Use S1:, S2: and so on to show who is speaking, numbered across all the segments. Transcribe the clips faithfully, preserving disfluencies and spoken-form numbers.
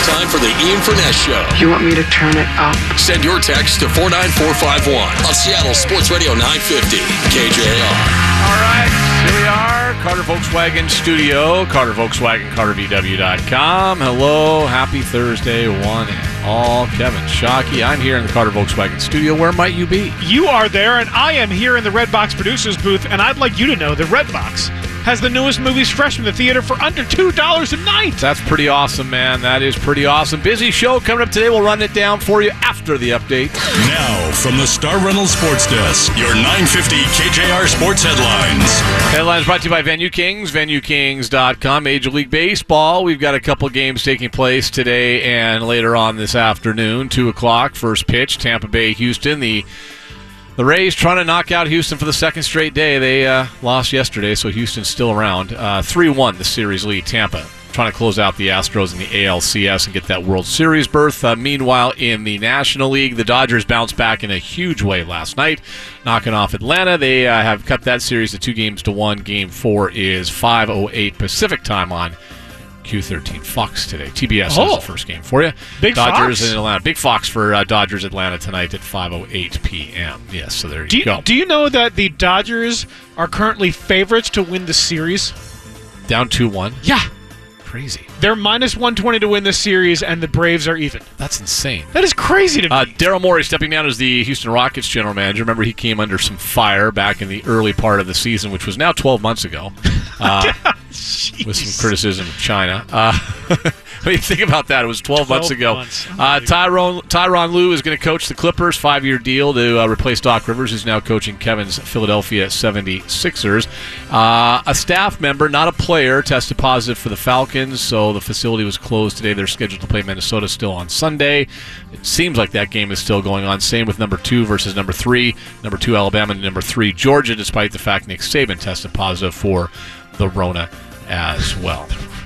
S1: time for the Ian Furness Show.
S2: You want me to turn it up?
S1: Send your text to four nine four five one on Seattle Sports Radio nine fifty K J R.
S3: All right, here we are, Carter Volkswagen Studio, Carter Volkswagen, Carter V W dot com. Hello, happy Thursday, one and all. Kevin Shockey, I'm here in the Carter Volkswagen Studio. Where might you be?
S4: You are there, and I am here in the Redbox Producers booth, and I'd like you to know that Redbox has the newest movies fresh from the theater for under two dollars a night.
S3: That's pretty awesome, man. That is pretty awesome. Busy show coming up today. We'll run it down for you after the update.
S1: Now, from the Star Reynolds Sports Desk, your nine fifty K J R Sports Headlines.
S3: Headlines brought to you by Venue Kings, Venue Kings dot com. Major League Baseball. We've got a couple games taking place today and later on this afternoon. two o'clock, first pitch, Tampa Bay, Houston. The The Rays trying to knock out Houston for the second straight day. They uh, lost yesterday, so Houston's still around. Uh, three one, the series lead. Tampa trying to close out the Astros in the A L C S and get that World Series berth. Uh, meanwhile, in the National League, the Dodgers bounced back in a huge way last night, knocking off Atlanta. They uh, have cut that series to two games to one. Game four is five oh eight Pacific time on Q thirteen Fox today. T B S
S4: Oh.
S3: is the first game for you.
S4: Big
S3: Dodgers
S4: Fox.
S3: in Atlanta. Big Fox for uh, Dodgers Atlanta tonight at five oh eight p.m. Yes, so there you,
S4: Do you,
S3: go.
S4: do you know that the Dodgers are currently favorites to win the series?
S3: Down two one.
S4: Yeah.
S3: Crazy.
S4: They're minus one twenty to win the series, and the Braves are even.
S3: That's insane.
S4: That is crazy to me.
S3: Uh, Daryl Morey stepping down as the Houston Rockets general manager. Remember, he came under some fire back in the early part of the season, which was now twelve months ago, uh, with some criticism of China. Uh, when you think about that, it was twelve,
S4: twelve
S3: months ago.
S4: months.
S3: Uh, Tyron, Tyronn Lue is going to coach the Clippers, five-year deal to uh, replace Doc Rivers, who's now coaching Kevin's Philadelphia seventy-sixers. Uh, a staff member, not a player, tested positive for the Falcons, so the facility was closed today. They're scheduled to play Minnesota still on Sunday. It seems like that game is still going on. Same with number two versus number three. Number two, Alabama, and number three, Georgia, despite the fact Nick Saban tested positive for the Rona as well.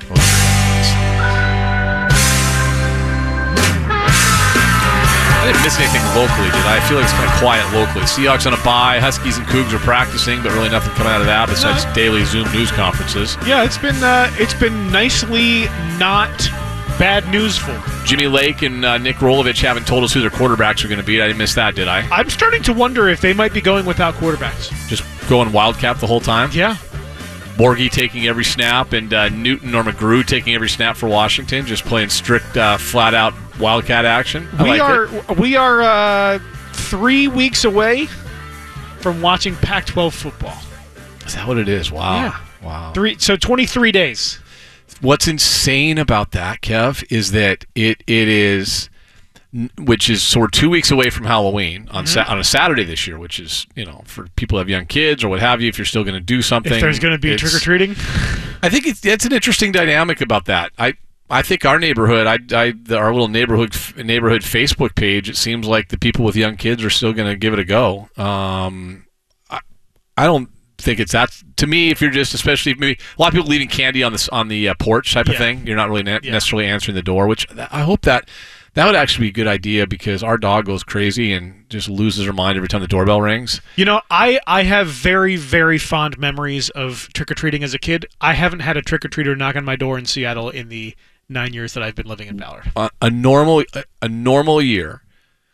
S3: I didn't miss anything locally, did I? I feel like it's kind of quiet locally. Seahawks on a bye. Huskies and Cougs are practicing, but really nothing coming out of that besides daily Zoom news conferences.
S4: Yeah, it's been uh, it's been nicely not bad news for them.
S3: Jimmy Lake and uh, Nick Rolovich haven't told us who their quarterbacks are going to be. I didn't miss that, did I?
S4: I'm starting to wonder if they might be going without quarterbacks.
S3: Just going Wildcat the whole time?
S4: Yeah.
S3: Borgie taking every snap, and uh, Newton or McGrew taking every snap for Washington, just playing strict, uh, flat-out Wildcat action. I
S4: We
S3: like
S4: are
S3: it.
S4: we are uh, three weeks away from watching Pac twelve football.
S3: Is that what it is? Wow.
S4: Yeah.
S3: Wow.
S4: Three so twenty-three days.
S3: What's insane about that, Kev, is that it it is, which is so we're two weeks away from Halloween on
S4: Mm-hmm.
S3: sa- on a Saturday this year, which is, you know, for people who have young kids or what have you, if you're still going to do something.
S4: If there's going to be
S3: it's-
S4: trick or treating.
S3: I think it's, it's an interesting dynamic about that. I I think our neighborhood, I, I the, our little neighborhood neighborhood Facebook page, it seems like the people with young kids are still going to give it a go. Um, I, I don't think it's that. To me, if you're just, especially maybe a lot of people leaving candy on the on the uh, porch type of
S4: Yeah.
S3: thing, you're not really ne-
S4: Yeah.
S3: necessarily answering the door. Which I hope that that would actually be a good idea, because our dog goes crazy and just loses her mind every time the doorbell rings.
S4: You know, I, I have very, very fond memories of trick-or-treating as a kid. I haven't had a trick-or-treater knock on my door in Seattle in the nine years that I've been living in Ballard.
S3: A, a normal a, a normal year,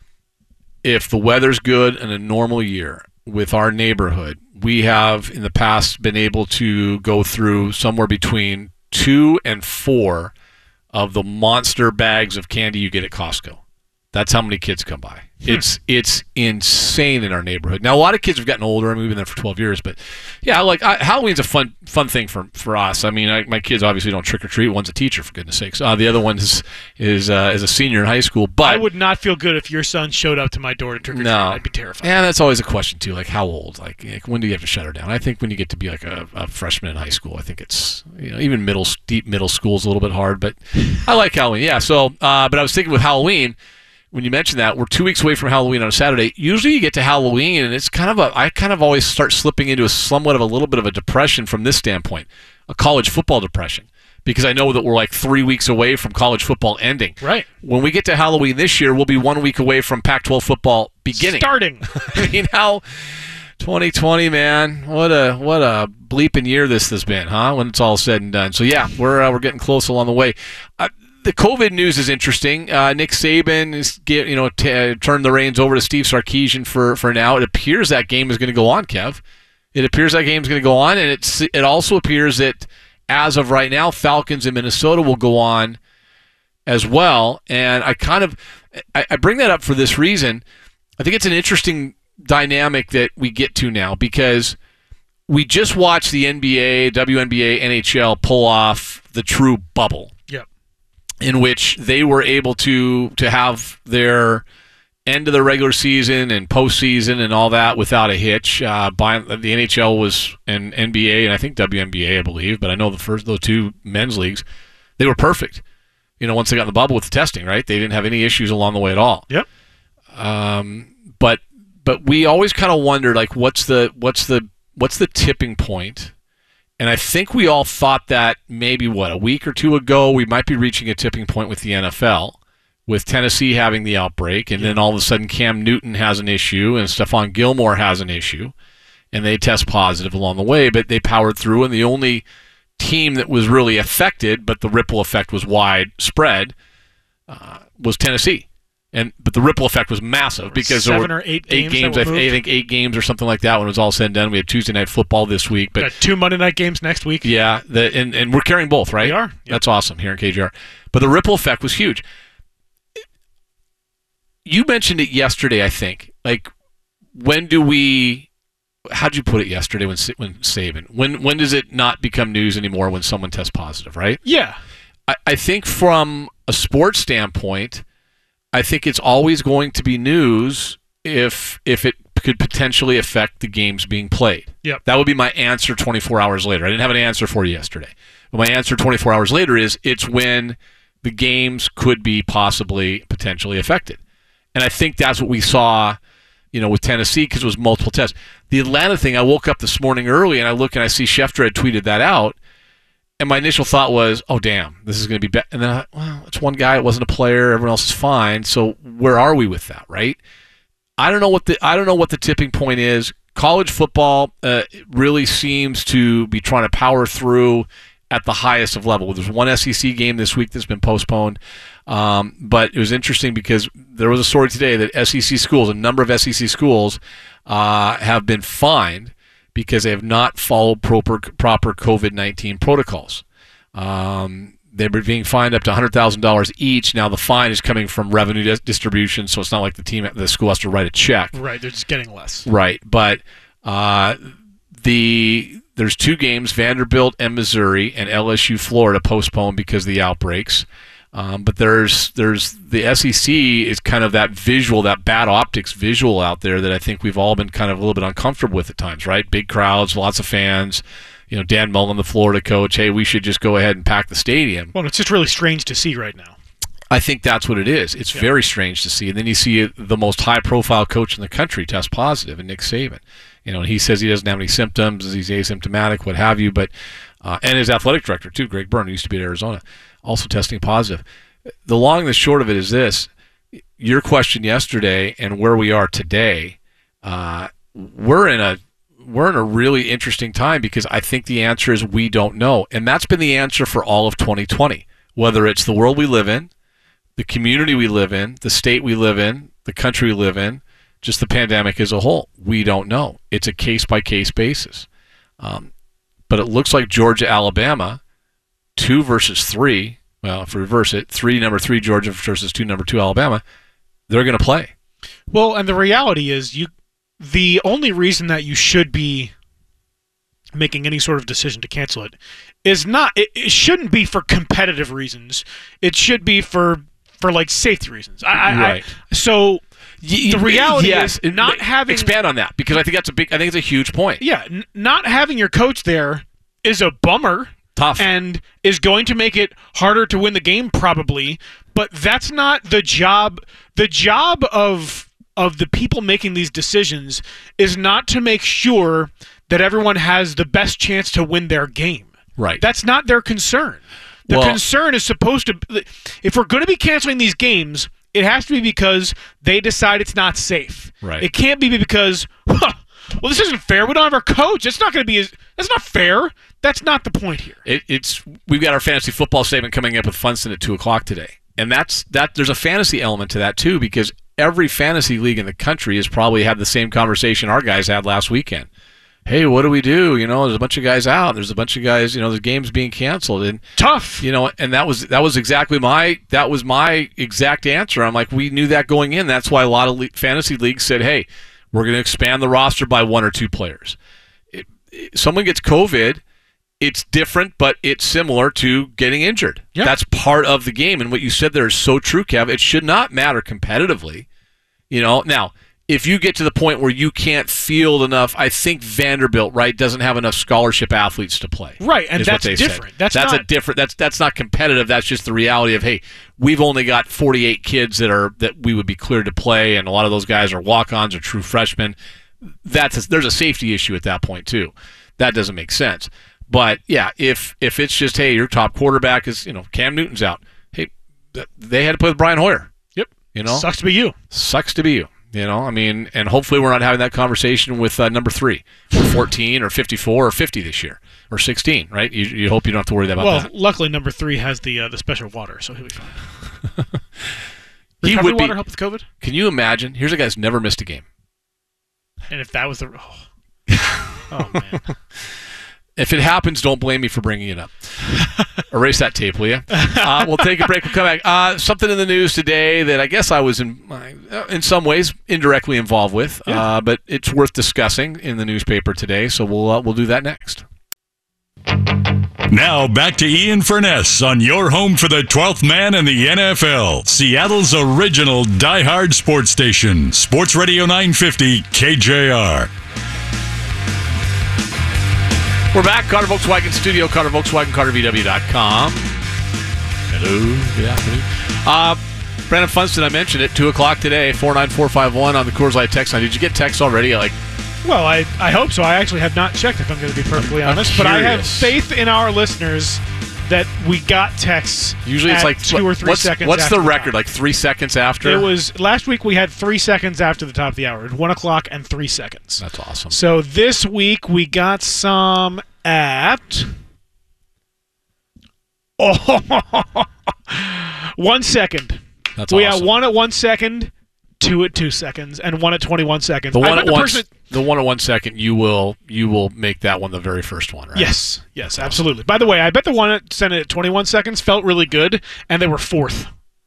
S3: if the weather's good in a normal year with our neighborhood, we have in the past been able to go through somewhere between two and four of the monster bags of candy you get at Costco. That's how many kids come by. It's it's insane in our neighborhood. Now, a lot of kids have gotten older. I mean, we've been there for twelve years. But, yeah, like I, Halloween's a fun fun thing for for us. I mean, I, my kids obviously don't trick-or-treat. One's a teacher, for goodness sakes. Uh, the other one is is, uh, is a senior in high school. But
S4: I would not feel good if your son showed up to my door to trick-or-treat.
S3: No.
S4: I'd be terrified.
S3: Yeah, that's always a question, too. Like, how old? Like, like, when do you have to shut her down? I think when you get to be, like, a, a freshman in high school, I think it's, you know, even middle, deep middle school is a little bit hard. But I like Halloween. Yeah, so, uh, but I was thinking with Halloween, when you mentioned that, we're two weeks away from Halloween on a Saturday. Usually you get to Halloween, and it's kind of a, I kind of always start slipping into a somewhat of a little bit of a depression from this standpoint, a college football depression, because I know that we're like three weeks away from college football ending.
S4: Right.
S3: When we get to Halloween this year, we'll be one week away from Pac twelve football beginning.
S4: Starting.
S3: I mean, how twenty twenty, man, what a what a bleeping year this has been, huh? When it's all said and done. So yeah, we're uh, we're getting close along the way. Uh, the COVID news is interesting. Uh, Nick Saban is get, you know t- turned the reins over to Steve Sarkisian for, for now. It appears that game is going to go on, Kev. It appears that game is going to go on, and it's it also appears that as of right now, Falcons in Minnesota will go on as well. And I kind of I, I bring that up for this reason. I think it's an interesting dynamic that we get to now because we just watched the N B A, W N B A, N H L pull off the true bubble.
S4: Yep.
S3: In which they were able to to have their end of the regular season and postseason and all that without a hitch. Uh, by, the N H L was and N B A and I think W N B A, I believe, but I know the first those two men's leagues, they were perfect. You know, once they got in the bubble with the testing, right? They didn't have any issues along the way at all.
S4: Yep.
S3: Um, but but we always kind of wondered, like, what's the what's the what's the tipping point? And I think we all thought that maybe, what, a week or two ago, we might be reaching a tipping point with the N F L, with Tennessee having the outbreak, and then all of a sudden Cam Newton has an issue, and Stephon Gilmore has an issue, and they test positive along the way, but they powered through, and the only team that was really affected, but the ripple effect was widespread, uh, was Tennessee. And but the ripple effect was massive because
S4: Seven
S3: there were
S4: or eight
S3: eight
S4: games
S3: games.
S4: that
S3: I,
S4: were
S3: th- I
S4: moved.
S3: think eight games or something like that when it was all said and done. We had Tuesday Night Football this week, but
S4: Got two Monday night games next week.
S3: yeah, the, and and we're carrying both, right?
S4: We are. Yep.
S3: That's awesome here in K J R. But the ripple effect was huge. You mentioned it yesterday, I think. Like, when do we? How'd you put it yesterday? When when Saban? When when does it not become news anymore when someone tests positive? Right?
S4: Yeah.
S3: I, I think from a sports standpoint, I think it's always going to be news if if it could potentially affect the games being played.
S4: Yep.
S3: That would be my answer twenty-four hours later. I didn't have an answer for you yesterday. But my answer twenty-four hours later is it's when the games could be possibly potentially affected. And I think that's what we saw, you know, with Tennessee because it was multiple tests. The Atlanta thing, I woke up this morning early and I look and I see Schefter had tweeted that out. And my initial thought was, oh, damn, this is going to be bad. And then, I, well, it's one guy. It wasn't a player. Everyone else is fine. So where are we with that, right? I don't know what the I don't know what the tipping point is. College football uh, really seems to be trying to power through at the highest of level. There's one S E C game this week that's been postponed. Um, but it was interesting because there was a story today that S E C schools, a number of S E C schools, uh, have been fined because they have not followed proper proper COVID nineteen protocols. Um, they're being fined up to one hundred thousand dollars each. Now the fine is coming from revenue dis- distribution, so it's not like the team, the school has to write a check.
S4: Right, they're just getting less.
S3: Right, but uh, the there's two games, Vanderbilt and Missouri, and L S U Florida postponed because of the outbreaks. Um, but there's there's the S E C is kind of that visual, that bad optics visual out there that I think we've all been kind of a little bit uncomfortable with at times, right? Big crowds, lots of fans. You know, Dan Mullen, the Florida coach, hey, we should just go ahead and pack the stadium.
S4: Well, it's just really strange to see right now.
S3: I think that's what it is. It's yeah. very strange to see. And then you see the most high-profile coach in the country test positive, and Nick Saban. You know, and he says he doesn't have any symptoms, he's asymptomatic, what have you. But uh, and his athletic director too, Greg Byrne, who used to be at Arizona, also testing positive. The long and the short of it is this: your question yesterday and where we are today. Uh, we're in a we're in a really interesting time because I think the answer is we don't know, and that's been the answer for all of twenty twenty. Whether it's the world we live in, the community we live in, the state we live in, the country we live in, just the pandemic as a whole. We don't know. It's a case-by-case basis. Um, but it looks like Georgia, Alabama, two versus three, well, if we reverse it, three, number three, Georgia versus two, number two, Alabama, they're going to play.
S4: Well, and the reality is you, the only reason that you should be making any sort of decision to cancel it is not, it, it shouldn't be for competitive reasons. It should be for, for like safety reasons. I,
S3: right.
S4: I, so the reality
S3: yes,
S4: is not having...
S3: Expand on that, because I think that's a big, I think it's a huge point.
S4: Yeah, n- not having your coach there is a bummer.
S3: Tough.
S4: And is going to make it harder to win the game probably, but that's not the job. The job of of the people making these decisions is not to make sure that everyone has the best chance to win their game.
S3: Right.
S4: That's not their concern. The
S3: well,
S4: concern is supposed to, if we're going to be canceling these games, it has to be because they decide it's not safe.
S3: Right.
S4: It can't be because, huh, well, this isn't fair. We don't have our coach. It's not going to be as, that's not fair. That's not the point here.
S3: It, it's we've got our fantasy football segment coming up with Funston at two o'clock today, and that's that. There's a fantasy element to that too, because every fantasy league in the country has probably had the same conversation our guys had last weekend. Hey, what do we do? You know, there's a bunch of guys out. There's a bunch of guys. You know, the game's being canceled, and
S4: tough.
S3: You know, and that was that was exactly my that was my exact answer. I'm like, we knew that going in. That's why a lot of le- fantasy leagues said, hey, we're going to expand the roster by one or two players. It, it, someone gets COVID. It's different, but it's similar to getting injured.
S4: Yep.
S3: That's part of the game. And what you said there is so true, Kev. It should not matter competitively. You know, now, if you get to the point where you can't field enough, I think Vanderbilt, right, doesn't have enough scholarship athletes to play.
S4: Right, and that's different. That's,
S3: that's
S4: not...
S3: a different. That's that's not competitive. That's just the reality of, hey, we've only got forty-eight kids that are that we would be cleared to play, and a lot of those guys are walk-ons or true freshmen. That's a, there's a safety issue at that point too. That doesn't make sense. But, yeah, if if it's just, hey, your top quarterback is, you know, Cam Newton's out. Hey, they had to play with Brian Hoyer.
S4: Yep.
S3: You know?
S4: Sucks to be you.
S3: Sucks to be you. You know, I mean, and hopefully we're not having that conversation with uh, number three or fourteen or fifty-four or fifty this year or sixteen, right? You, you hope you don't have to worry about
S4: well,
S3: that.
S4: Well, luckily number three has the uh, the special water, so he'll be fine.
S3: he
S4: Recovery
S3: would be,
S4: water help with COVID?
S3: Can you imagine? Here's a guy who's never missed a game.
S4: And if that was the... Oh, oh man.
S3: If it happens, don't blame me for bringing it up. Erase that tape, will you? Uh, we'll take a break. We'll come back. Uh, something in the news today that I guess I was in, in some ways indirectly involved with,
S4: yeah.
S3: uh, but it's worth discussing in the newspaper today. So we'll uh, we'll do that next.
S1: Now back to Ian Furness on your home for the twelfth man in the N F L, Seattle's original diehard sports station, Sports Radio nine fifty K J R.
S3: We're back, Carter Volkswagen Studio, Carter Volkswagen, Carter V W dot com. Hello, good afternoon. Uh, Brandon Funston, I mentioned it, two o'clock today, four nine four five one on the Coors Light text line. Did you get text already? Like,
S4: Well, I, I hope so. I actually have not checked, if I'm going to be perfectly
S3: I'm
S4: honest. But I have
S3: curious.
S4: faith in our listeners that we got texts
S3: usually it's
S4: at
S3: like
S4: two or three
S3: what's,
S4: seconds
S3: What's
S4: after
S3: the
S4: the
S3: record?
S4: top.
S3: Like three seconds after?
S4: It was last week we had three seconds after the top of the hour. It was one o'clock and three seconds.
S3: That's awesome.
S4: So this week we got some at oh, one second.
S3: That's
S4: we
S3: awesome.
S4: got one at one second, two at two seconds, and one at twenty-one seconds.
S3: The
S4: I
S3: one
S4: bet
S3: at
S4: the
S3: one,
S4: person-
S3: the one at one second, you will you will make that one the very first one, right?
S4: Yes, yes, absolutely. By the way, I bet the one that sent it at twenty-one seconds felt really good, and they were fourth.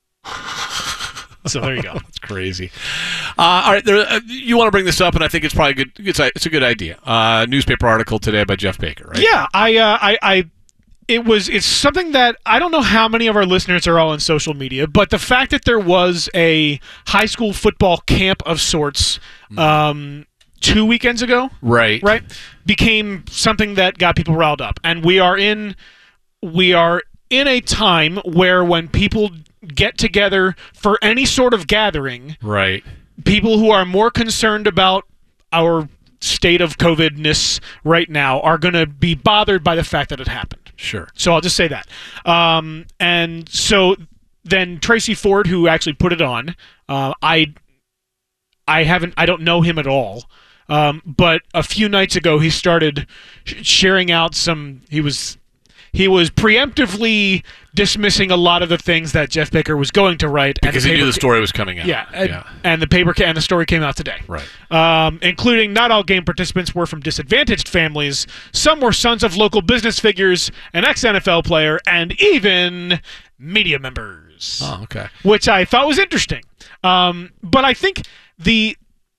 S4: So there you go.
S3: That's crazy. Uh, all right, there, uh, you want to bring this up, and I think it's probably good. It's a, it's a good idea. Uh, newspaper article today by Jeff Baker, right?
S4: Yeah, I, uh, I, I, it was. It's something that I don't know how many of our listeners are all on social media, but the fact that there was a high school football camp of sorts um, two weekends ago,
S3: Right.
S4: right, became something that got people riled up, and we are in, we are in a time where when people get together for any sort of gathering,
S3: Right.
S4: people who are more concerned about our state of COVID-ness right now are going to be bothered by the fact that it happened.
S3: Sure.
S4: So I'll just say that. Um, and so then Tracy Ford, who actually put it on, uh, I, I haven't, I don't know him at all. Um, but a few nights ago, he started sh- sharing out some. He was, he was preemptively dismissing a lot of the things that Jeff Baker was going to write
S3: Because
S4: and
S3: he knew
S4: paper
S3: the story was coming out.
S4: yeah, and,
S3: yeah.
S4: and the paper ca- and the story came out today.
S3: Right.
S4: Um, including not all game participants were from disadvantaged families. Some were sons of local business figures, an ex-N F L player, and even media members.
S3: Oh, okay.
S4: Which I thought was interesting. Um, but I think the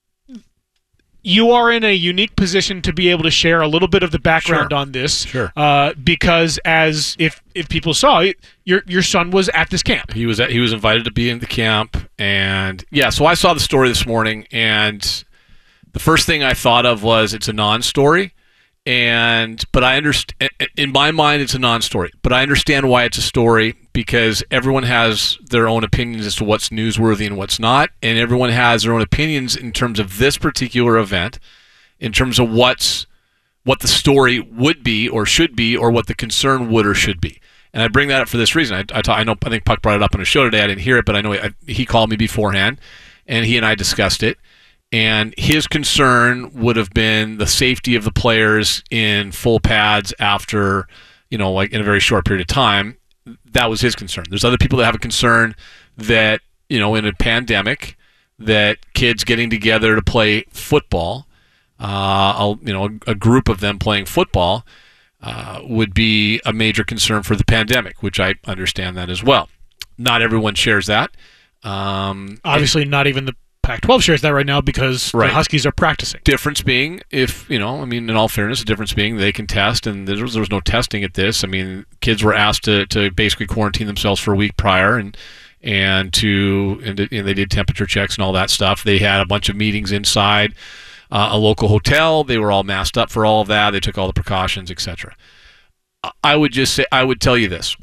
S4: you are in a unique position to be able to share a little bit of the background
S3: Sure.
S4: on this,
S3: Sure.
S4: uh, because as if if people saw it, your your son was at this camp.
S3: He was at, he was invited to be in the camp, and yeah. So I saw the story this morning, and the first thing I thought of was it's a non-story, and but I understand in my mind it's a non-story, but I understand why it's a story because everyone has their own opinions as to what's newsworthy and what's not, and everyone has their own opinions in terms of this particular event, in terms of what's what the story would be or should be, or what the concern would or should be. And I bring that up for this reason. I, I, talk, I know I think Puck brought it up on a show today. I didn't hear it, but I know he, I, he called me beforehand, and he and I discussed it. And his concern would have been the safety of the players in full pads after, you know, like in a very short period of time. That was his concern. There's other people that have a concern that, you know, in a pandemic, that kids getting together to play football, uh, you know, a, a group of them playing football uh, would be a major concern for the pandemic, which I understand that as well. Not everyone shares that. Um,
S4: Obviously, not even the Pac twelve shares that right now because
S3: Right.
S4: the Huskies are practicing.
S3: Difference being, if, you know, I mean, in all fairness, the difference being they can test, and there was, there was no testing at this. I mean, kids were asked to, to basically quarantine themselves for a week prior, and and to and, and they did temperature checks and all that stuff. They had a bunch of meetings inside uh, a local hotel. They were all masked up for all of that. They took all the precautions, et cetera. I would just say, I would tell you this.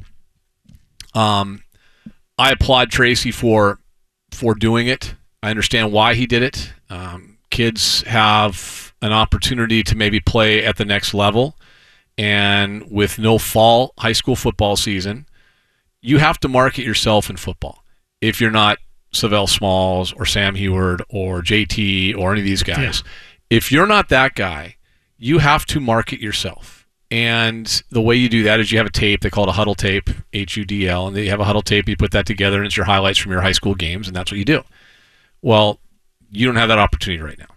S3: Um, I applaud Tracy for for doing it. I understand why he did it. Um, kids have an opportunity to maybe play at the next level, and with no fall high school football season, you have to market yourself in football. If you're not Savell Smalls or Sam Heward or J T or any of these guys, yeah. If you're not that guy, you have to market yourself. And the way you do that is you have a tape. They call it a huddle tape, H U D L, and they have a huddle tape. You put that together, and it's your highlights from your high school games, and that's what you do. Well, you don't have that opportunity right now.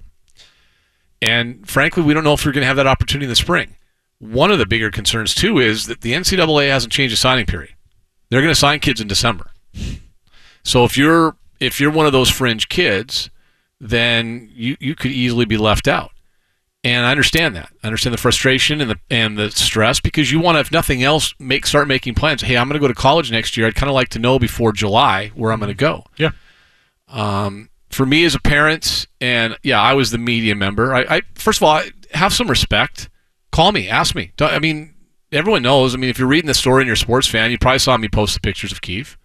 S3: And frankly, we don't know if we're going to have that opportunity in the spring. One of the bigger concerns, too, is that the N C double A hasn't changed the signing period. They're going to sign kids in December. So if you're if you're one of those fringe kids, then you, you could easily be left out. And I understand that. I understand the frustration and the and the stress, because you want to, if nothing else, make start making plans. Hey, I'm going to go to college next year. I'd kind of like to know before July where I'm going to go.
S4: Yeah.
S3: Um, for me as a parent, and yeah, I was the media member. I, I first of all, have some respect. Call me, ask me. I mean, everyone knows. I mean, if you're reading the story and you're a sports fan, you probably saw me post the pictures of Keefe.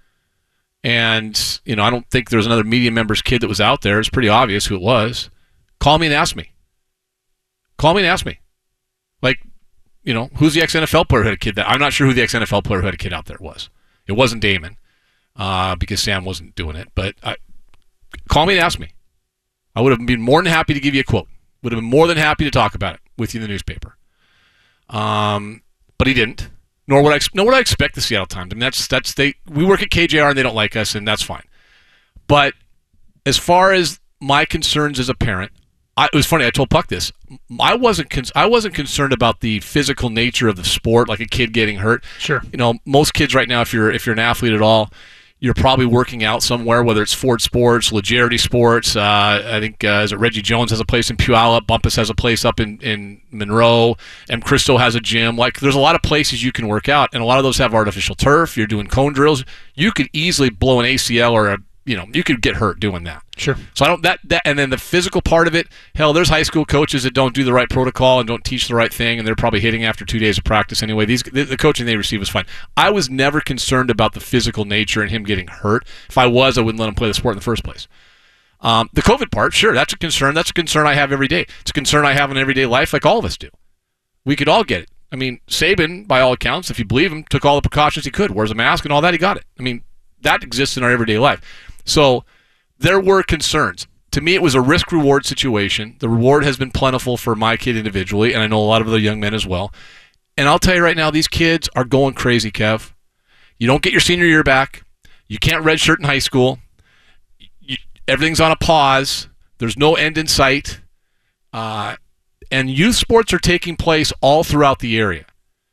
S3: And, you know, I don't think there was another media member's kid that was out there. It's pretty obvious who it was. Call me and ask me. Call me and ask me. Like, you know, who's the ex-N F L player who had a kid that? I'm not sure who the ex-N F L player who had a kid out there was. It wasn't Damon, uh, because Sam wasn't doing it. But I, call me and ask me. I would have been more than happy to give you a quote. Would have been more than happy to talk about it with you in the newspaper. Um, but he didn't. Nor would I. Nor would I expect the Seattle Times. I mean, that's that's they. We work at K J R and they don't like us, and that's fine. But as far as my concerns as a parent, I, it was funny. I told Puck this. I wasn't. Con- I wasn't concerned about the physical nature of the sport, like a kid getting hurt.
S4: Sure.
S3: You know, most kids right now, if you're if you're an athlete at all, you're probably working out somewhere, whether it's Ford Sports, Legerity Sports. Uh, I think uh, is it Reggie Jones has a place in Puyallup. Bumpus has a place up in, in Monroe. M. Cristo has a gym. Like, there's a lot of places you can work out, and a lot of those have artificial turf. You're doing cone drills. You could easily blow an A C L or a, you know, you could get hurt doing that.
S4: Sure.
S3: So I don't that that and then the physical part of it. Hell, there's high school coaches that don't do the right protocol and don't teach the right thing, and they're probably hitting after two days of practice anyway. These the, the coaching they receive was fine. I was never concerned about the physical nature and him getting hurt. If I was, I wouldn't let him play the sport in the first place. Um, the COVID part, sure, that's a concern. That's a concern I have every day. It's a concern I have in everyday life, like all of us do. We could all get it. I mean, Saban, by all accounts, if you believe him, took all the precautions he could, wears a mask and all that. He got it. I mean, that exists in our everyday life. So there were concerns. To me, it was a risk-reward situation. The reward has been plentiful for my kid individually, and I know a lot of other young men as well. And I'll tell you right now, these kids are going crazy, Kev. You don't get your senior year back. You can't redshirt in high school. You, everything's on a pause. There's no end in sight. Uh, and youth sports are taking place all throughout the area.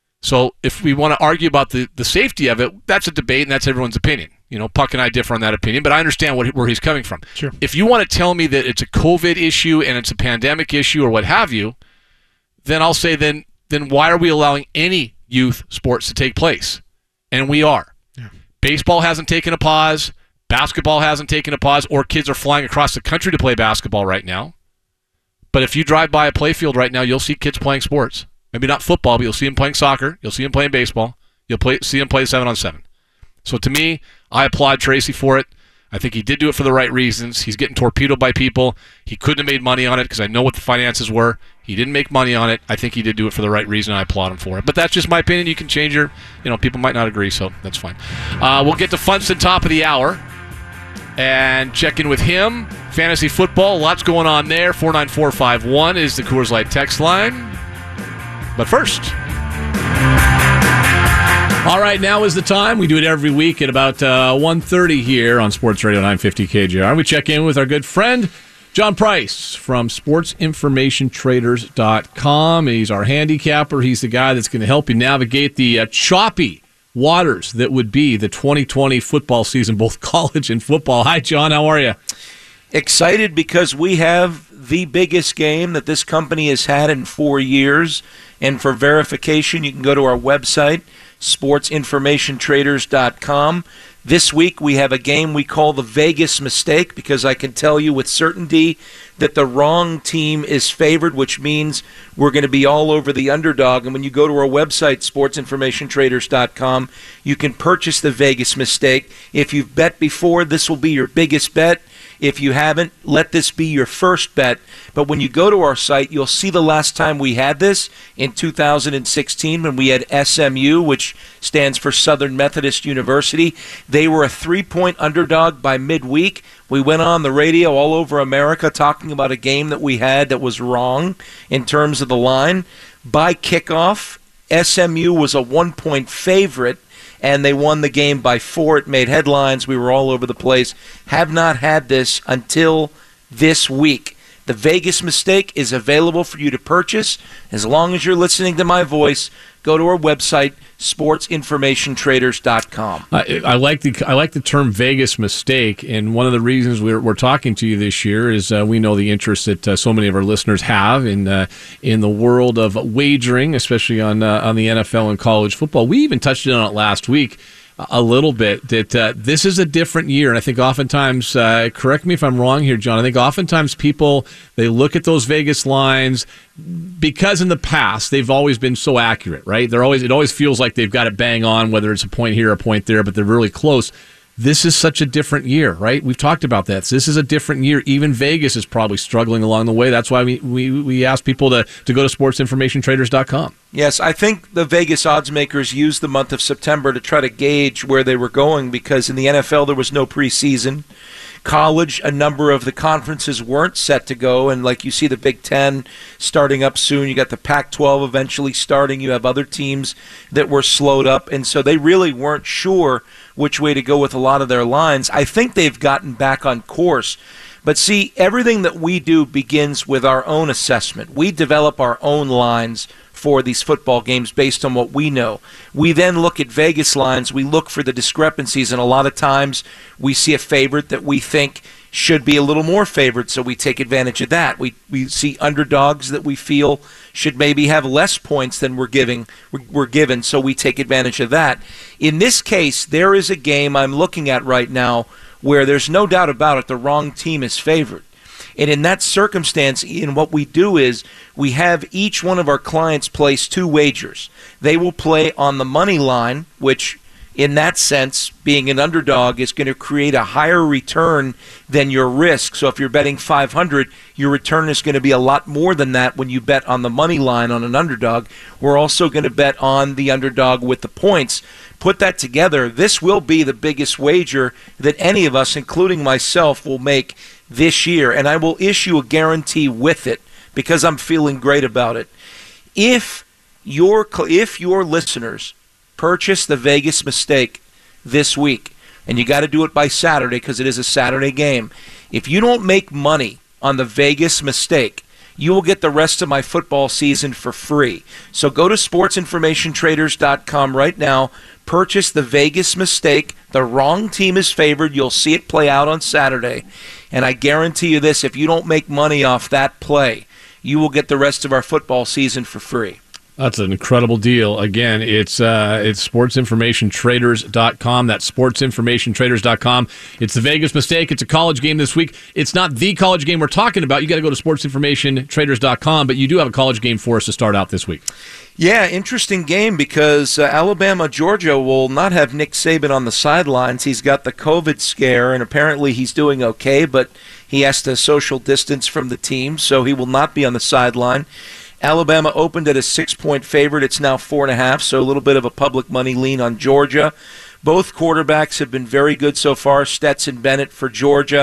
S3: So if we want to argue about the, the safety of it, that's a debate, and that's everyone's opinion. You know, Puck and I differ on that opinion, but I understand what, where he's coming from.
S4: Sure.
S3: If you want to tell me that it's a COVID issue and it's a pandemic issue or what have you, then I'll say then then why are we allowing any youth sports to take place? And we are. Yeah. Baseball hasn't taken a pause. Basketball hasn't taken a pause, or kids are flying across the country to play basketball right now. But if you drive by a playfield right now, you'll see kids playing sports. Maybe not football, but you'll see them playing soccer. You'll see them playing baseball. You'll play, see them play seven on seven. So to me, I applaud Tracy for it. I think he did do it for the right reasons. He's getting torpedoed by people. He couldn't have made money on it because I know what the finances were. He didn't make money on it. I think he did do it for the right reason. I applaud him for it. But that's just my opinion. You can change your, you know, people might not agree, so that's fine. Uh, we'll get to Funston top of the hour and check in with him Fantasy football, lots going on there. four nine four five one is the Coors Light text line. But first, all right, now is the time. We do it every week at about uh, one thirty here on Sports Radio nine fifty K J R. We check in with our good friend, John Price from sports information traders dot com. He's our handicapper. He's the guy that's going to help you navigate the uh, choppy waters that would be the twenty twenty football season, both college and football. Hi, John. How are you?
S2: Excited because we have the biggest game that this company has had in four years. And for verification, you can go to our website, sports information traders dot com. This week we have a game we call the Vegas Mistake, because I can tell you with certainty that the wrong team is favored, which means we're going to be all over the underdog. And when you go to our website, sports information traders dot com, you can purchase the Vegas Mistake. If you've bet before, this will be your biggest bet. If you haven't, let this be your first bet. But when you go to our site, you'll see the last time we had this in two thousand sixteen when we had S M U, which stands for Southern Methodist University. They were a three-point underdog by midweek. We went on the radio all over America talking about a game that we had that was wrong in terms of the line. By kickoff, S M U was a one-point favorite, and they won the game by four. It made headlines. We were all over the place. Have not had this until this week. The Vegas Mistake is available for you to purchase. As long as you're listening to my voice, go to our website, sports information traders dot com.
S3: I, I like the I like the term Vegas Mistake, and one of the reasons we're, we're talking to you this year is uh, we know the interest that uh, so many of our listeners have in uh, in the world of wagering, especially on uh, on the N F L and college football. We even touched on it last week a little bit, that uh, this is a different year. And I think oftentimes, uh, correct me if I'm wrong here, John, I think oftentimes people, they look at those Vegas lines because in the past they've always been so accurate, right? They're always, it always feels like they've got it bang on, whether it's a point here or a point there, but they're really close. This is such a different year, right? We've talked about that. So this is a different year. Even Vegas is probably struggling along the way. That's why we, we, we ask people to, to go to sports information traders dot com.
S2: Yes, I think the Vegas odds makers used the month of September to try to gauge where they were going, because in the N F L there was no preseason. College, a number of the conferences weren't set to go, and like you see the Big Ten starting up soon. You got the Pac twelve eventually starting. You have other teams that were slowed up, and so they really weren't sure which way to go with a lot of their lines. I think they've gotten back on course. But see, everything that we do begins with our own assessment. We develop our own lines for these football games based on what we know. We then look at Vegas lines. We look for the discrepancies, and a lot of times we see a favorite that we think should be a little more favored, so we take advantage of that. We we see underdogs that we feel should maybe have less points than we're giving we're given, so we take advantage of that. In this case, there is a game I'm looking at right now where there's no doubt about it, the wrong team is favored. And in that circumstance, Ian, what we do is we have each one of our clients place two wagers. They will play on the money line, which in that sense, being an underdog is going to create a higher return than your risk. So if you're betting five hundred, your return is going to be a lot more than that when you bet on the money line on an underdog. We're also going to bet on the underdog with the points. Put that together, this will be the biggest wager that any of us, including myself, will make this year. And I will issue a guarantee with it because I'm feeling great about it. If your, if your listeners purchase the Vegas Mistake this week, and you got to do it by Saturday because it is a Saturday game. If you don't make money on the Vegas Mistake, you will get the rest of my football season for free. So go to sports information traders dot com right now, purchase the Vegas Mistake. The wrong team is favored. You'll see it play out on Saturday. And I guarantee you this, if you don't make money off that play, you will get the rest of our football season for free.
S3: That's an incredible deal. Again, it's uh, it's sports information traders dot com. That's sports information traders dot com. It's the Vegas Mistake. It's a college game this week. It's not the college game we're talking about. You got to go to sports information traders dot com, but you do have a college game for us to start out this week.
S2: Yeah, interesting game because uh, Alabama, Georgia will not have Nick Saban on the sidelines. He's got the COVID scare, and apparently he's doing okay, but he has to social distance from the team, so he will not be on the sideline. Alabama opened at a six-point favorite. It's now four and a half, so a little bit of a public money lean on Georgia. Both quarterbacks have been very good so far. Stetson Bennett for Georgia.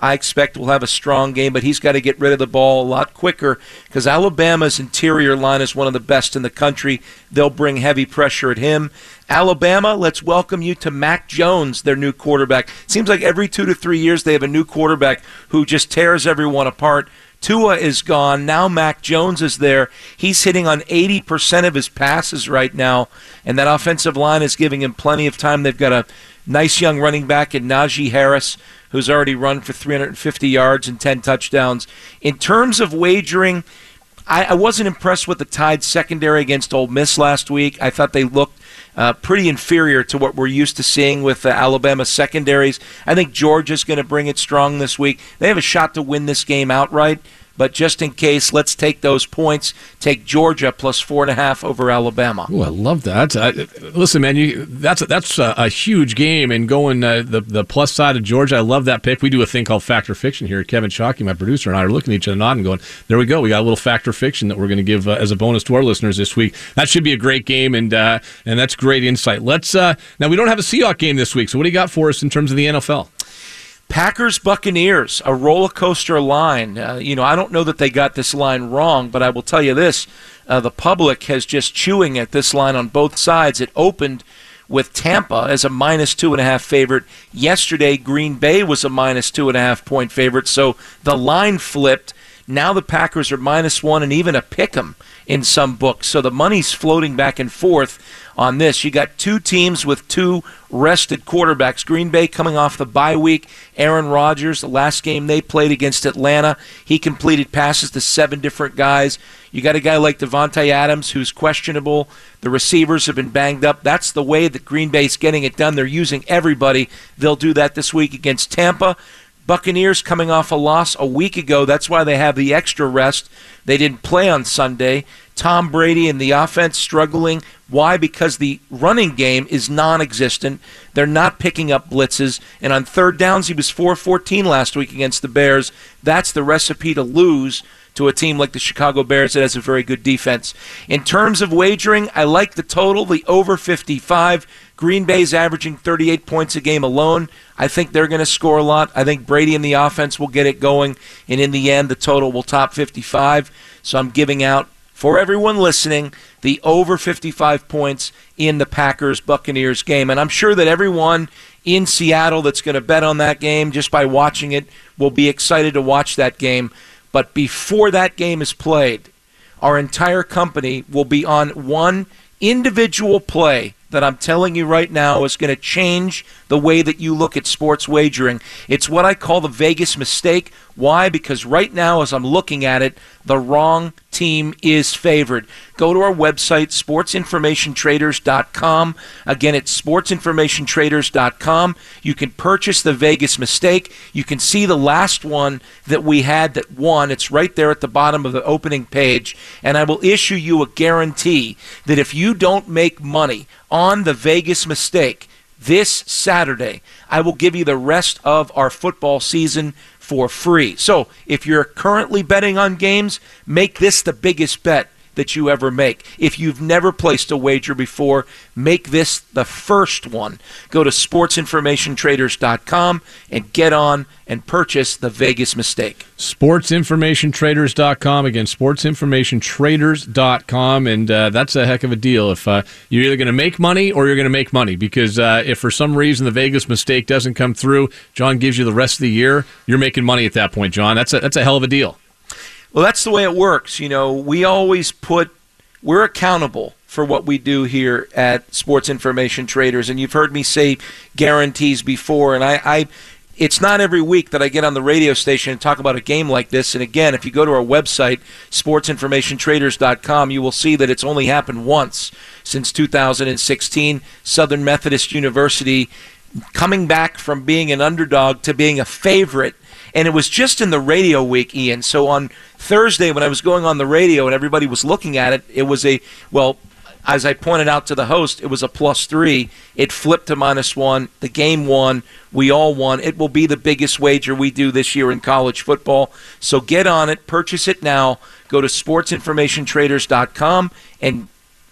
S2: I expect will have a strong game, but he's got to get rid of the ball a lot quicker because Alabama's interior line is one of the best in the country. They'll bring heavy pressure at him. Alabama, let's welcome you to Mac Jones, their new quarterback. Seems like every two to three years they have a new quarterback who just tears everyone apart. Tua is gone. Now Mac Jones is there. He's hitting on eighty percent of his passes right now, and that offensive line is giving him plenty of time. They've got a nice young running back in Najee Harris, who's already run for three hundred fifty yards and ten touchdowns. In terms of wagering, I, I wasn't impressed with the Tide secondary against Ole Miss last week. I thought they looked uh, pretty inferior to what we're used to seeing with uh, Alabama secondaries. I think Georgia's going to bring it strong this week. They have a shot to win this game outright. But just in case, let's take those points. Take Georgia plus four and a half over Alabama.
S3: Oh, I love that. I, listen, man, you, that's a, that's a, a huge game, and going uh, the the plus side of Georgia, I love that pick. We do a thing called Factor Fiction here. Kevin Shockey, my producer, and I are looking at each other nodding, going, "There we go. We got a little Factor Fiction that we're going to give uh, as a bonus to our listeners this week." That should be a great game, and uh, and that's great insight. Let's uh, now we don't have a Seahawks game this week, so what do you got for us in terms of the N F L?
S2: Packers Buccaneers, a roller coaster line. Uh, you know, I don't know that they got this line wrong, but I will tell you this: uh, the public has just chewing at this line on both sides. It opened with Tampa as a minus two and a half favorite. Yesterday, Green Bay was a minus two and a half point favorite. So the line flipped. Now the Packers are minus one and even a pick 'em in some books. So the money's floating back and forth on this. You got two teams with two rested quarterbacks. Green Bay coming off the bye week. Aaron Rodgers, the last game they played against Atlanta, he completed passes to seven different guys. You got a guy like Devontae Adams who's questionable. The receivers have been banged up. That's the way that Green Bay's getting it done. They're using everybody. They'll do that this week against Tampa. Buccaneers coming off a loss a week ago. That's why they have the extra rest. They didn't play on Sunday. Tom Brady and the offense struggling. Why? Because the running game is non-existent. They're not picking up blitzes. And on third downs, he was four fourteen last week against the Bears. That's the recipe to lose to a team like the Chicago Bears that has a very good defense. In terms of wagering, I like the total, the over fifty-five. Green Bay's averaging thirty-eight points a game alone. I think they're going to score a lot. I think Brady and the offense will get it going. And in the end, the total will top fifty-five. So I'm giving out, for everyone listening, the over fifty-five points in the Packers-Buccaneers game. And I'm sure that everyone in Seattle that's going to bet on that game just by watching it will be excited to watch that game. But before that game is played, our entire company will be on one individual play that I'm telling you right now is going to change the way that you look at sports wagering. It's what I call the Vegas mistake. Why? Because right now, as I'm looking at it, the wrong team is favored. Go to our website, sports information traders dot com. Again, it's sports information traders dot com. You can purchase the Vegas mistake. You can see the last one that we had that won. It's right there at the bottom of the opening page. And I will issue you a guarantee that if you don't make money on the Vegas mistake this Saturday, I will give you the rest of our football season for free. So if you're currently betting on games, make this the biggest bet that you ever make. If you've never placed a wager before, make this the first one. Go to sports information traders dot com and get on and purchase the Vegas mistake.
S3: sports information traders dot com. Again, sports information traders dot com. And uh, that's a heck of a deal if uh, you're either going to make money or you're going to make money. Because uh, if for some reason the Vegas mistake doesn't come through, John gives you the rest of the year, you're making money at that point, John. That's a, that's a hell of a deal.
S2: Well, that's the way it works. You know, we always put, we're accountable for what we do here at Sports Information Traders. And you've heard me say guarantees before. And I, I it's not every week that I get on the radio station and talk about a game like this. And again, if you go to our website, sports information traders dot com, you will see that it's only happened once since two thousand sixteen. Southern Methodist University coming back from being an underdog to being a favorite. And it was just in the radio week, Ian. So on Thursday when I was going on the radio and everybody was looking at it, it was a, well, as I pointed out to the host, it was a plus three. It flipped to minus one. The game won. We all won. It will be the biggest wager we do this year in college football. So get on it. Purchase it now. Go to sports information traders dot com and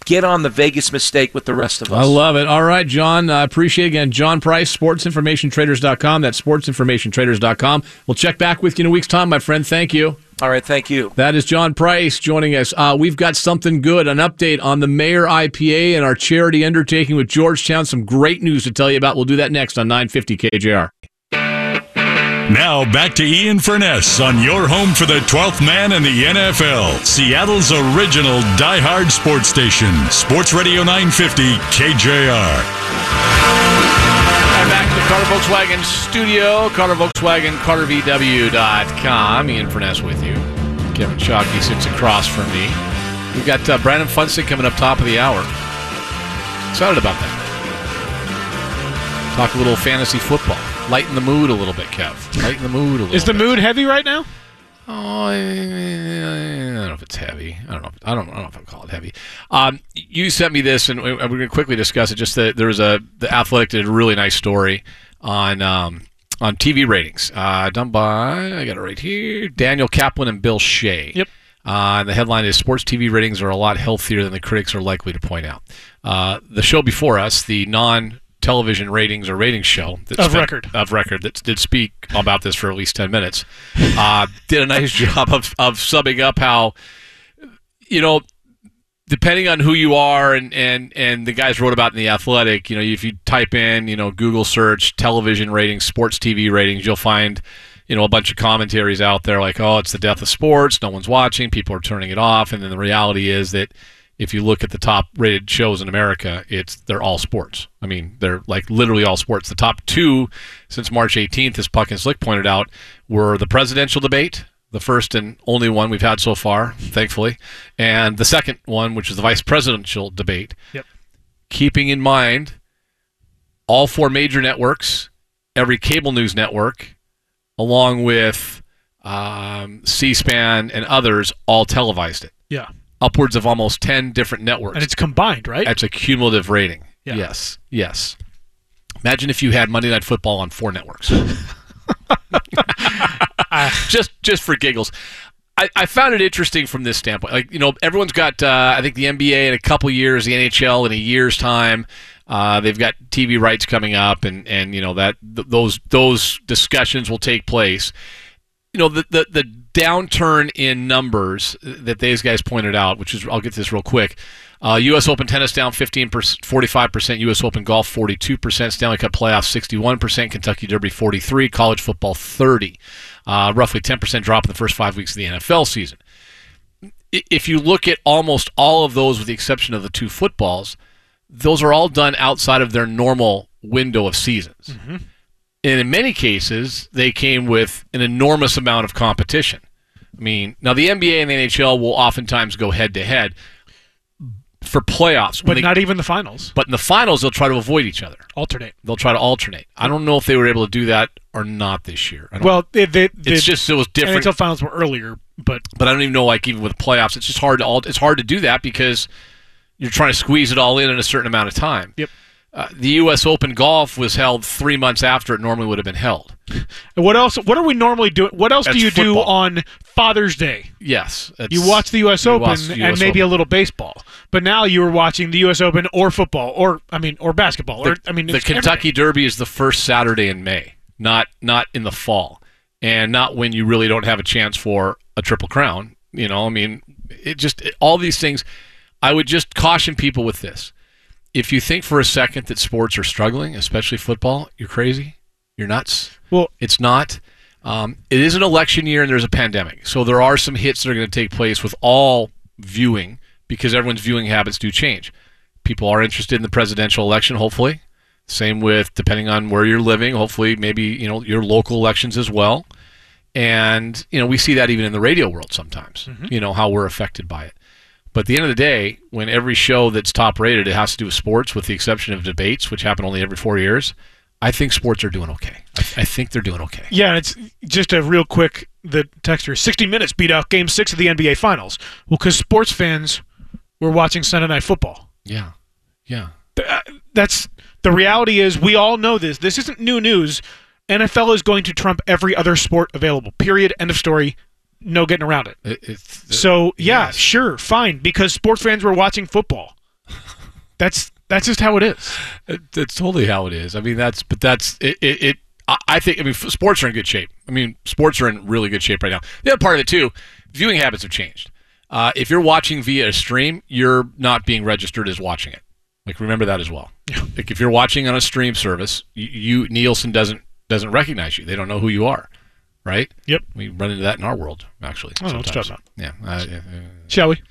S2: get on the Vegas mistake with the rest of us.
S3: I love it. All right, John. I uh, appreciate it again. John Price, sports information traders dot com. That's sports information traders dot com. We'll check back with you in a week's time, my friend. Thank you.
S2: All right, thank you.
S3: That is John Price joining us. Uh, we've got something good, an update on the Mayor I P A and our charity undertaking with Georgetown. Some great news to tell you about. We'll do that next on nine fifty K J R.
S1: Now back to Ian Furness on your home for the twelfth man in the N F L, Seattle's original diehard sports station, Sports Radio nine fifty K J R.
S3: Back to the Carter Volkswagen studio, Carter Volkswagen, Carter V W dot com. Ian Furness with you. Kevin Chalky sits across from me. We've got uh, Brandon Funsick coming up top of the hour. Excited about that. Talk a little fantasy football. Lighten the mood a little bit, Kev. Lighten the mood a little
S4: Is the
S3: bit.
S4: mood heavy right now?
S3: Oh, I, I don't know if it's heavy. I don't know. I don't. I don't know if I'll call it heavy. Um, you sent me this, and we're going to quickly discuss it. Just that there was a the Athletic did a really nice story on um, on T V ratings, uh, done by I got it right here, Daniel Kaplan and Bill Shea.
S4: Yep.
S3: Uh, and the headline is "Sports T V ratings are a lot healthier than the critics are likely to point out." Uh, the show before us, the non television ratings or ratings show that
S4: Of
S3: spent,
S4: record.
S3: of record that did speak about this for at least ten minutes, uh, did a nice job of, of summing up how, you know, depending on who you are, and, and, and the guys wrote about in The Athletic, you know, if you type in, you know, Google search television ratings, sports T V ratings, you'll find, you know, a bunch of commentaries out there like, oh, it's the death of sports, no one's watching, people are turning it off, and then the reality is that if you look at the top rated shows in America, it's they're all sports. I mean, they're like literally all sports. The top two since March eighteenth, as Puck and Slick pointed out, were the presidential debate, the first and only one we've had so far, thankfully, and the second one, which is the vice presidential debate.
S4: Yep.
S3: Keeping in mind all four major networks, every cable news network, along with um, C-SPAN and others, all televised it.
S4: Yeah.
S3: Upwards of almost ten different networks.
S4: And it's combined, right?
S3: That's a cumulative rating.
S4: Yeah.
S3: Yes, yes. Imagine if you had Monday Night Football on four networks. just just for giggles. I, I found it interesting from this standpoint. Like, you know, everyone's got, uh, I think, the N B A in a couple years, the N H L in a year's time. Uh, they've got T V rights coming up, and, and you know, that th- those those discussions will take place. You know, the, the, the downturn in numbers that these guys pointed out, which is, I'll get to this real quick. Uh, U S Open tennis down fifteen percent, forty-five percent. U S Open golf forty-two percent. Stanley Cup playoffs sixty-one percent. Kentucky Derby forty-three percent. College football thirty percent. Uh, roughly ten percent drop in the first five weeks of the N F L season. If you look at almost all of those, with the exception of the two footballs, those are all done outside of their normal window of seasons.
S4: Mm-hmm.
S3: And in many cases, they came with an enormous amount of competition. I mean, now the N B A and the N H L will oftentimes go head-to-head for playoffs.
S4: But
S3: they,
S4: not even the finals.
S3: But in the finals, they'll try to avoid each other.
S4: Alternate.
S3: They'll try to alternate. I don't know if they were able to do that or not this year. I don't,
S4: Well, they, they, they,
S3: it's just it was different.
S4: N H L finals were earlier, but
S3: But I don't even know, like, even with playoffs, it's just hard to al- it's hard to do that because you're trying to squeeze it all in in a certain amount of time.
S4: Yep.
S3: Uh, the U S Open golf was held three months after it normally would have been held.
S4: And what else? What are we normally doing? What else
S3: That's
S4: do you do
S3: football.
S4: on Father's Day?
S3: Yes. it's-
S4: You watch the U S
S3: you
S4: Open
S3: watch the U S
S4: and maybe
S3: Open.
S4: a little baseball. But now you were watching the U S Open or football, or I mean, or basketball, or I mean,
S3: The
S4: it's
S3: Kentucky Derby is the first Saturday in May, not not in the fall, and not when you really don't have a chance for a triple crown. You know, I mean, it just it, all these things. I would just caution people with this. If you think for a second that sports are struggling, especially football, you're crazy. You're nuts.
S4: Well,
S3: It's not. Um, it is an election year and there's a pandemic. So there are some hits that are going to take place with all viewing because everyone's viewing habits do change. People are interested in the presidential election, hopefully. Same with, depending on where you're living, hopefully maybe, you know, your local elections as well. And, you know, we see that even in the radio world sometimes,
S4: Mm-hmm.
S3: you know, how we're affected by it. But at the end of the day, when every show that's top rated, it has to do with sports, with the exception of debates, which happen only every four years, I think sports are doing okay. I, I think they're doing okay.
S4: yeah, and it's just a real quick. The texter sixty minutes beat out Game Six of the N B A Finals. Well, because sports fans were watching Sunday Night Football.
S3: Yeah, yeah.
S4: Th- uh, That's the reality. Is we all know this. This isn't new news. N F L is going to trump every other sport available. Period. End of story. No getting around it.
S3: It, it's,
S4: So yeah,
S3: yes.
S4: sure, fine, because sports fans were watching football. That's that's just how it is.
S3: It, it's totally how it is. I mean, that's but that's it. it, it I, I think. I mean, f- sports are in good shape. I mean, sports are in really good shape right now. The other part of it too, viewing habits have changed. Uh, if you're watching via a stream, you're not being registered as watching it. Like, remember that as well.
S4: Yeah.
S3: Like, if you're watching on a stream service, you, you Nielsen doesn't doesn't recognize you. They don't know who you are, right?
S4: Yep.
S3: We run into that in our world, actually.
S4: I don't know what you're talking about.
S3: Yeah. Uh, yeah, yeah.
S4: Shall we?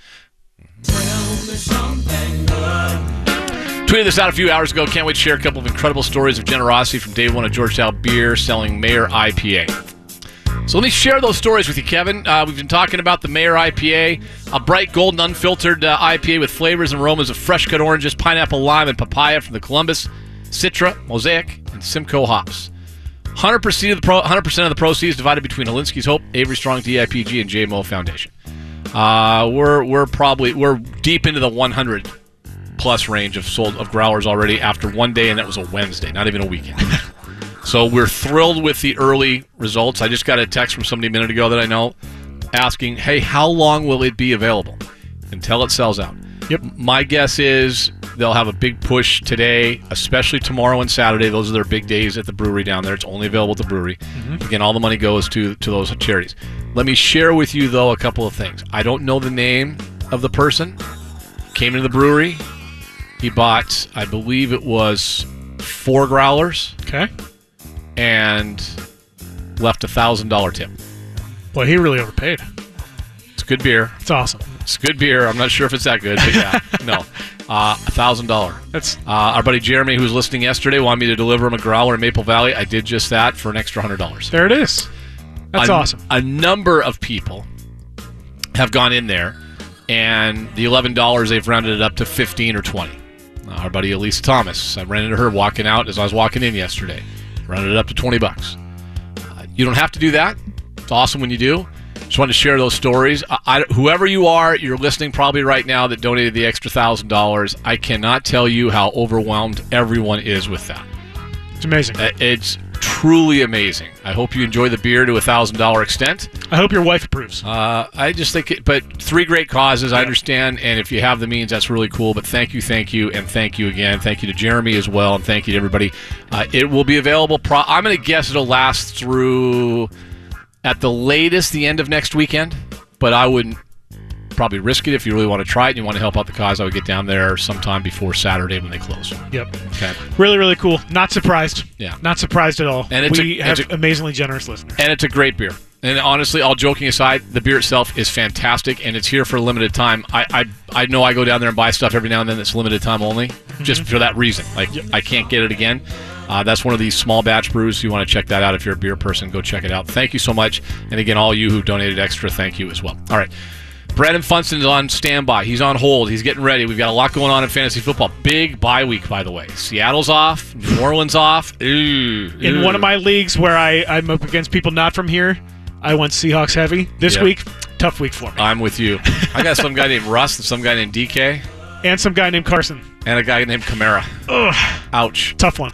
S3: Tweeted this out a few hours ago. Can't wait to share a couple of incredible stories of generosity from day one of Georgetown Beer selling Mayor I P A. So let me share those stories with you, Kevin. Uh, we've been talking about the Mayor I P A, a bright golden unfiltered uh, I P A with flavors and aromas of fresh-cut oranges, pineapple, lime, and papaya from the Columbus, Citra, Mosaic, and Simcoe hops. one hundred percent of the, pro- one hundred percent of the proceeds divided between Alinsky's Hope, Avery Strong D I P G, and J M O Foundation. Uh, we're we're probably we're deep into the one hundred plus range of sold of growlers already after one day, and that was a Wednesday, not even a weekend. So we're thrilled with the early results. I just got a text from somebody a minute ago that I know asking, hey, how long will it be available until it sells out?
S4: Yep.
S3: My guess is they'll have a big push today, especially tomorrow and Saturday. Those are their big days at the brewery down there. It's only available at the brewery. Mm-hmm. Again, all the money goes to, to those charities. Let me share with you, though, a couple of things. I don't know the name of the person. Came into the brewery. He bought, I believe it was four growlers.
S4: Okay.
S3: And left a one thousand dollars tip.
S4: Boy, he really overpaid.
S3: It's good beer.
S4: It's awesome.
S3: It's good beer. I'm not sure if it's that good, but yeah. No. Uh, one thousand dollars.
S4: That's
S3: uh, our buddy Jeremy, who was listening yesterday, wanted me to deliver him a growler in Maple Valley. I did just that for an extra one hundred dollars.
S4: There it is. That's
S3: a,
S4: awesome.
S3: A number of people have gone in there, and the eleven dollars, they've rounded it up to fifteen or twenty. Uh, our buddy Elisa Thomas, I ran into her walking out as I was walking in yesterday. Rounded it up to twenty bucks. Uh, you don't have to do that. It's awesome when you do. Just wanted to share those stories. I, I, whoever you are, you're listening probably right now that donated the extra one thousand dollars. I cannot tell you how overwhelmed everyone is with that.
S4: It's amazing.
S3: Uh, it's truly amazing. I hope you enjoy the beer to a one thousand dollars extent.
S4: I hope your wife approves.
S3: Uh, I just think, it, but three great causes, I understand, and if you have the means, that's really cool, but thank you, thank you, and thank you again. Thank you to Jeremy as well, and thank you to everybody. Uh, it will be available, pro- I'm going to guess it'll last through, at the latest, the end of next weekend, but I wouldn't probably risk it. If you really want to try it and you want to help out the cause, I would get down there sometime before Saturday when they close.
S4: Yep.
S3: Okay.
S4: Really, really cool. Not surprised.
S3: Yeah.
S4: Not surprised at all.
S3: And it's
S4: we
S3: a,
S4: have
S3: it's a,
S4: amazingly generous listeners.
S3: And it's a great beer. And honestly, all joking aside, the beer itself is fantastic, and it's here for a limited time. I I, I know I go down there and buy stuff every now and then that's limited time only, mm-hmm. just for that reason. Like, yep. I can't get it again. Uh, that's one of these small batch brews. You want to check that out. If you're a beer person, go check it out. Thank you so much. And again, all you who donated extra, thank you as well. All right. Brandon Funston's on standby. He's on hold. He's getting ready. We've got a lot going on in fantasy football. Big bye week, by the way. Seattle's off. New Orleans off. Ooh,
S4: in
S3: ooh.
S4: one of my leagues where I, I'm up against people not from here, I went Seahawks heavy. This
S3: yep.
S4: week, tough week for me.
S3: I'm with you. I got some guy named Russ and some guy named D K.
S4: And some guy named Carson.
S3: And a guy named Kamara.
S4: Ugh.
S3: Ouch.
S4: Tough one.